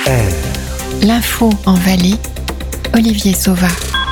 L'info en Valais, Olivier Sauva.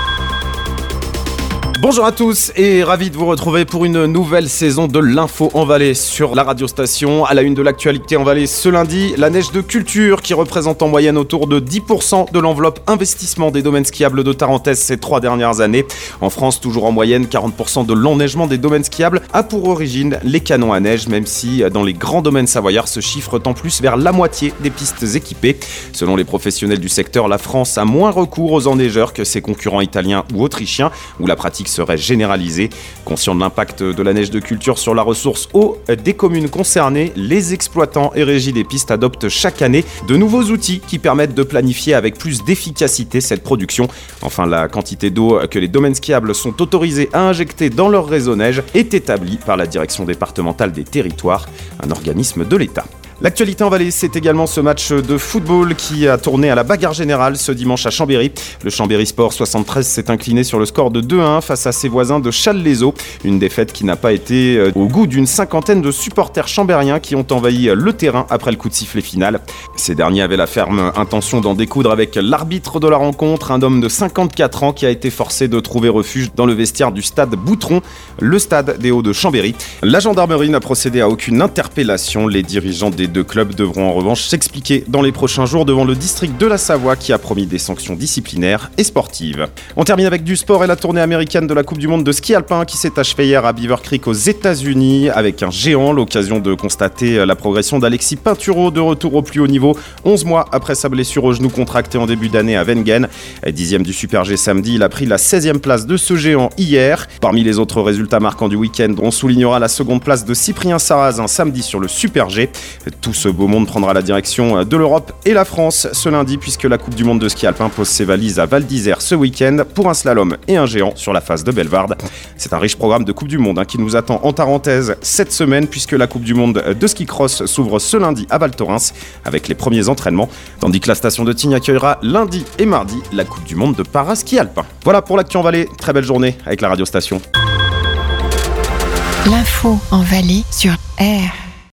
Bonjour à tous et ravi de vous retrouver pour une nouvelle saison de l'Info en Valais sur la radiostation. À la une de l'actualité en Valais ce lundi, la neige de culture qui représente en moyenne autour de 10% de l'enveloppe investissement des domaines skiables de Tarentaise ces 3 dernières années. En France, toujours en moyenne, 40% de l'enneigement des domaines skiables a pour origine les canons à neige, même si dans les grands domaines savoyards, ce chiffre tend plus vers la moitié des pistes équipées. Selon les professionnels du secteur, la France a moins recours aux enneigeurs que ses concurrents italiens ou autrichiens, où la pratique serait généralisée. Conscient de l'impact de la neige de culture sur la ressource eau des communes concernées, les exploitants et régies des pistes adoptent chaque année de nouveaux outils qui permettent de planifier avec plus d'efficacité cette production. Enfin, la quantité d'eau que les domaines skiables sont autorisés à injecter dans leur réseau neige est établie par la direction départementale des territoires, un organisme de l'État. L'actualité en Valais, c'est également ce match de football qui a tourné à la bagarre générale ce dimanche à Chambéry. Le Chambéry Sport 73 s'est incliné sur le score de 2-1 face à ses voisins de Challes-les-Eaux. Une défaite qui n'a pas été au goût d'une cinquantaine de supporters chambériens qui ont envahi le terrain après le coup de sifflet final. Ces derniers avaient la ferme intention d'en découdre avec l'arbitre de la rencontre, un homme de 54 ans qui a été forcé de trouver refuge dans le vestiaire du stade Boutron, le stade des Hauts de Chambéry. La gendarmerie n'a procédé à aucune interpellation. Les dirigeants des deux clubs devront en revanche s'expliquer dans les prochains jours devant le district de la Savoie qui a promis des sanctions disciplinaires et sportives. On termine avec du sport et la tournée américaine de la Coupe du Monde de ski alpin qui s'est achevée hier à Beaver Creek aux États-Unis avec un géant, l'occasion de constater la progression d'Alexis Pinturo de retour au plus haut niveau 11 mois après sa blessure au genou contractée en début d'année à Wengen. 10e du Super G samedi, il a pris la 16e place de ce géant hier. Parmi les autres résultats marquants du week-end, on soulignera la seconde place de Cyprien Sarrazin samedi sur le Super G. Tout ce beau monde prendra la direction de l'Europe et la France ce lundi puisque la Coupe du Monde de ski alpin pose ses valises à Val d'Isère ce week-end pour un slalom et un géant sur la face de Bellevarde. C'est un riche programme de Coupe du Monde qui nous attend en Tarentaise cette semaine puisque la Coupe du Monde de ski cross s'ouvre ce lundi à Val Thorens avec les premiers entraînements, tandis que la station de Tignes accueillera lundi et mardi la Coupe du Monde de para-ski alpin. Voilà pour l'actu en Valais, très belle journée avec la radiostation. L'info en Valais sur R.